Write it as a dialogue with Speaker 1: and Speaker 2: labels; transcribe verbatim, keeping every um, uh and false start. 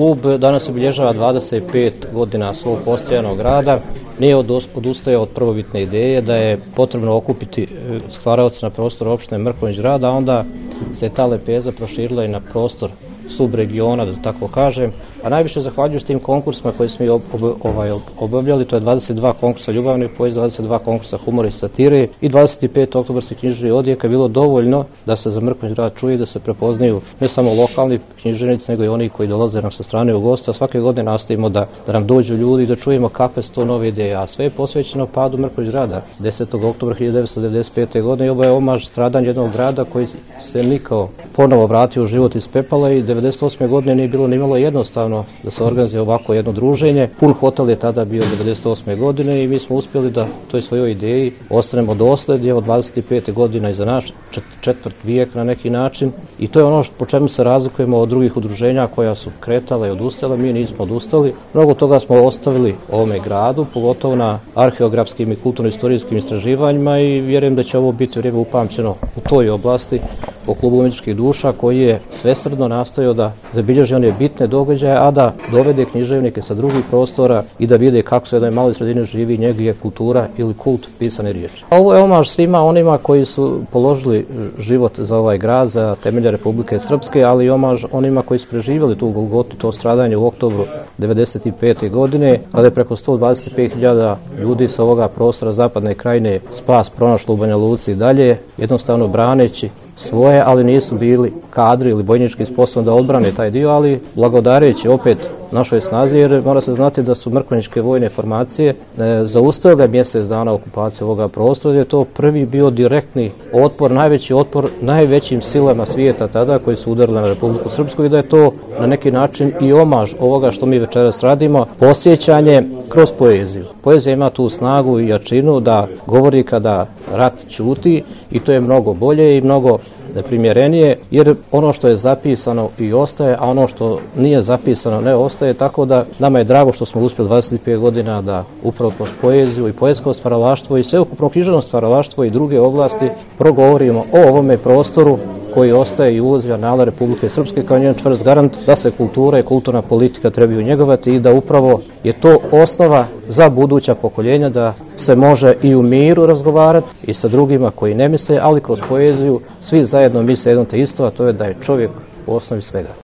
Speaker 1: klub danas obilježava dvadeset pet godina svog postojanog rada. Nije odustajao od prvobitne ideje da je potrebno okupiti stvaraoce na prostoru opštine Mrkonjić Grad, a onda se ta lepeza proširila i na prostor subregiona, da tako kažem, a najviše zahvaljujući tim konkursima koje smo ob, ob, ovaj, obavljali, to je dvadeset dva konkursa ljubavne poezije, dvadeset dva konkursa humora i satire i dvadeset pet oktobarskih književnih odjeka, bilo dovoljno da se za Mrkonjić Grad čuje, da se prepoznaju ne samo lokalni književnici, nego i oni koji dolaze nam sa strane u goste, a svake godine nastavimo da, da nam dođu ljudi i da čujemo kakve su to nove ideje, a sve je posvećeno padu Mrkonjić Grada. desetog oktobra hiljadu devetsto devedeset pete. godine i ovo je omaž stradanju jednog grada koji se nikao ponovo vratio u život iz pepala i devedeset osme. godine nije bilo nimalo jednostavno da se organizuje ovako jedno druženje. Pun hotel je tada bio devedeset osme. godine i mi smo uspjeli da toj svojoj ideji ostanemo dosledi. Evo dvadeset pet godina iza nas, četvrt vijek na neki način, i to je ono po čemu se razlikujemo od drugih udruženja koja su kretala i odustala. Mi nismo odustali. Mnogo toga smo ostavili ovome gradu, pogotovo na arheografskim i kulturno-istorijskim istraživanjima, i vjerujem da će ovo biti vrijeme upamćeno u toj oblasti po klubu umetničkih duša, koji je svesrdno nastojao da zabilježi one bitne događaje, a da dovede književnike sa drugih prostora i da vide kako se u jednoj maloj sredini živi, njeguje kultura ili kult pisane riječi. Ovo je omaž svima onima koji su položili život za ovaj grad, za temelje Republike Srpske, ali i omaž onima koji su preživjeli tu Golgotu, to stradanje u oktobru devedeset pete. godine, kada je preko sto dvadeset pet hiljada ljudi sa ovoga prostora zapadne krajine spas pronašlo u Banja Luci i dalje, jednostavno braneći svoje, ali nisu bili kadri ili vojnički sposobni da odbrane taj dio, ali blagodareći opet našoj snazi, jer mora se znati da su mrkonjičke vojne formacije e, zaustavile mjesec dana okupacije ovoga prostora, je to prvi bio direktni otpor, najveći otpor najvećim silama svijeta tada koji su udarili na Republiku Srpsku, i da je to na neki način i omaž ovoga što mi večeras radimo, posjećanje kroz poeziju. Poezija ima tu snagu i jačinu da govori kada rat ćuti, i to je mnogo bolje i mnogo primjerenije, jer ono što je zapisano i ostaje, a ono što nije zapisano ne ostaje, tako da nama je drago što smo uspjeli dvadeset pet godina da upravo kroz poeziju i poetsko stvaralaštvo i sveukupno književno stvaralaštvo i druge oblasti progovorimo o ovome prostoru koji ostaje i ulozi anala Republike Srpske kao njen čvrst garant da se kultura i kulturna politika trebaju njegovati i da upravo je to osnova za buduća pokoljenja, da se može i u miru razgovarati i sa drugima koji ne misle, ali kroz poeziju svi zajedno misle jedno te isto, a to je da je čovjek u osnovi svega.